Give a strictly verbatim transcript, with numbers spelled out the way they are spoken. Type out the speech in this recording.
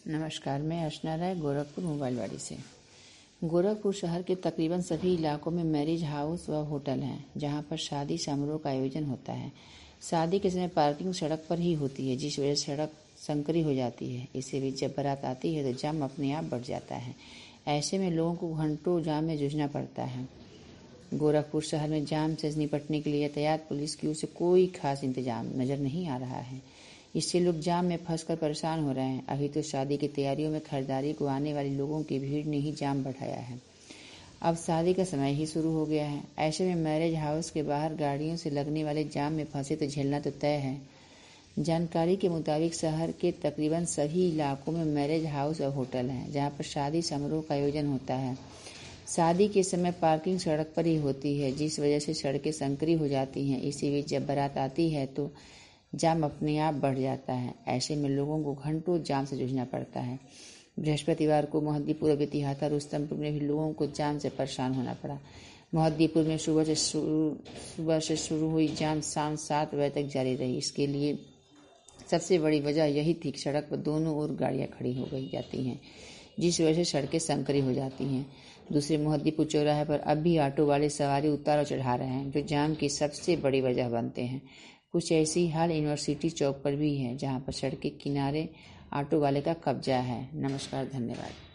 नमस्कार, मैं अर्चना राय गोरखपुर मोबाइलवाड़ी से। गोरखपुर शहर के तकरीबन सभी इलाकों में मैरिज हाउस व होटल हैं, जहां पर शादी समारोह का आयोजन होता है। शादी के समय पार्किंग सड़क पर ही होती है, जिस वजह से सड़क संकरी हो जाती है। इससे भी जब बारात आती है तो जाम अपने आप बढ़ जाता है। ऐसे में लोगों को घंटों जाम में जूझना पड़ता है। गोरखपुर शहर में जाम से निपटने के लिए यातायात पुलिस की ओर से कोई खास इंतजाम नजर नहीं आ रहा है। इससे लोग जाम में फंसकर परेशान हो रहे हैं। अभी तो शादी की तैयारियों में खरीदारी को आने वाले लोगों की भीड़ ने ही जाम बढ़ाया है। अब शादी का समय ही शुरू हो गया है। ऐसे में मैरिज हाउस के बाहर गाड़ियों से लगने वाले जाम में फंसे तो झेलना तो तय है। जानकारी के मुताबिक शहर के तकरीबन सभी इलाकों में मैरिज हाउस और होटल हैं, जहां पर शादी समारोह का आयोजन होता है। शादी के समय पार्किंग सड़क पर ही होती है, जिस वजह से सड़कें संकरी हो जाती हैं। इसी बीच जब बारात आती है तो जाम अपने आप बढ़ जाता है। ऐसे में लोगों को घंटों जाम से जूझना पड़ता है। बृहस्पतिवार को मोहद्दीपुर, बेतिहाता, रुस्तमपुर में भी लोगों को जाम से परेशान होना पड़ा। मोहद्दीपुर में सुबह से सुबह से शुरू हुई जाम शाम सात बजे तक जारी रही। इसके लिए सबसे बड़ी वजह यही थी कि सड़क पर दोनों ओर गाड़ियां खड़ी हो गई जाती हैं, जिस वजह से सड़कें संकरी हो जाती हैं। दूसरे मोहद्दीपुर चौराहे पर अब भी ऑटो वाले सवारी उतार और चढ़ा रहे हैं, जो जाम की सबसे बड़ी वजह बनते हैं। कुछ ऐसी हाल यूनिवर्सिटी चौक पर भी है, जहां पर सड़क के किनारे ऑटो वाले का कब्जा है। नमस्कार, धन्यवाद।